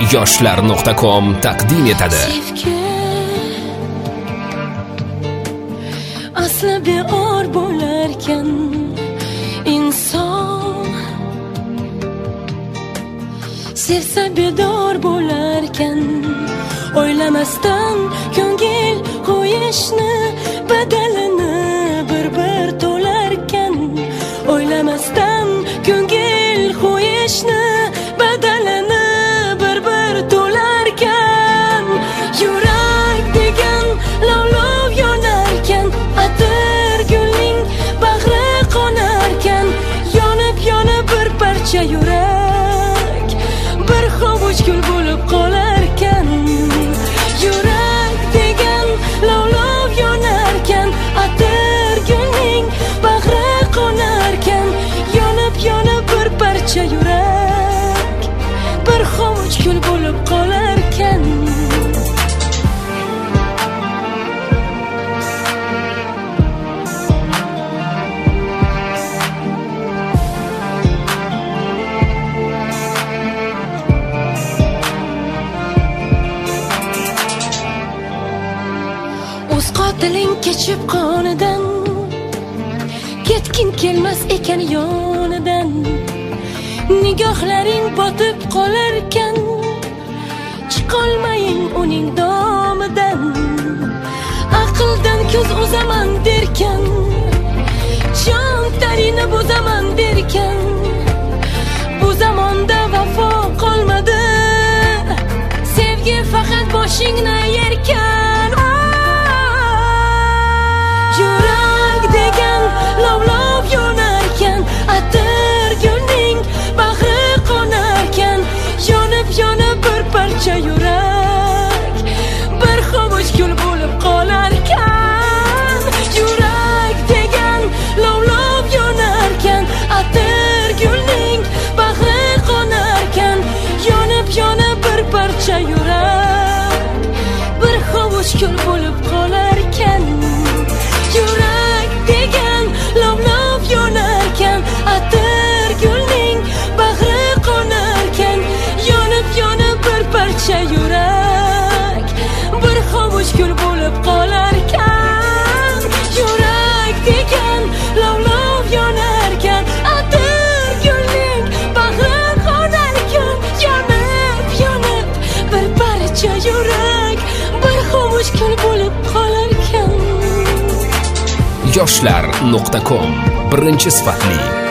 yoshlar.com taqdim etadi. Asli beor bo'larkan inson, sevsa bedor bo'larkan, o'ylamasdan ko'ngil qo'yishni badalini bir to'larkan, o'ylamasdan ko'ngil qo'yishni badalini bir to'larkan, yurak degan lovlov yonarkan, atir gulning bag'ri qonarkan, yonib bir parcha yurak bir hovuch gul bo'lib qolarkan, yurak degan lovlov yonarkan, atir gulning bag'ri qonarkan, yonib bir parcha yurak bir hovuch gul bo'lib qolarkan. O'z qotiling kechib qonidan, ketging kelmas ekan yonidan, nigohlaring botib qolarkan, chiqolmaying uning domidan, aqldan ko'z uzaman derkan, jon tarini buzaman derkan, bu zamonda vafo qolmadi, sevgi faqat boshingni yerkan. Yurak degan lovlov yonarkan, atir gulning bag'ri qonarkan, yonib bir parcha yurak bir hovuch gul bo'lib qolarkan, yurak degan lovlov yonarkan, atir gulning bag'ri qonarkan, yonib bir parcha yurak bir hovuch gul bo'lib qolarkan, yurak degan lovlov yonarkan, atir gulning bag'ri qonarkan, yonib bir parcha yurak bir hovuch gul bo'lib qolarkan, yurak degan lovlov yonarkan, atir gulning bag'ri qonarkan, yonib bir parcha yurak bir hovuch gul bo'lib qolarkan. yoshlar.com birinchi sifatli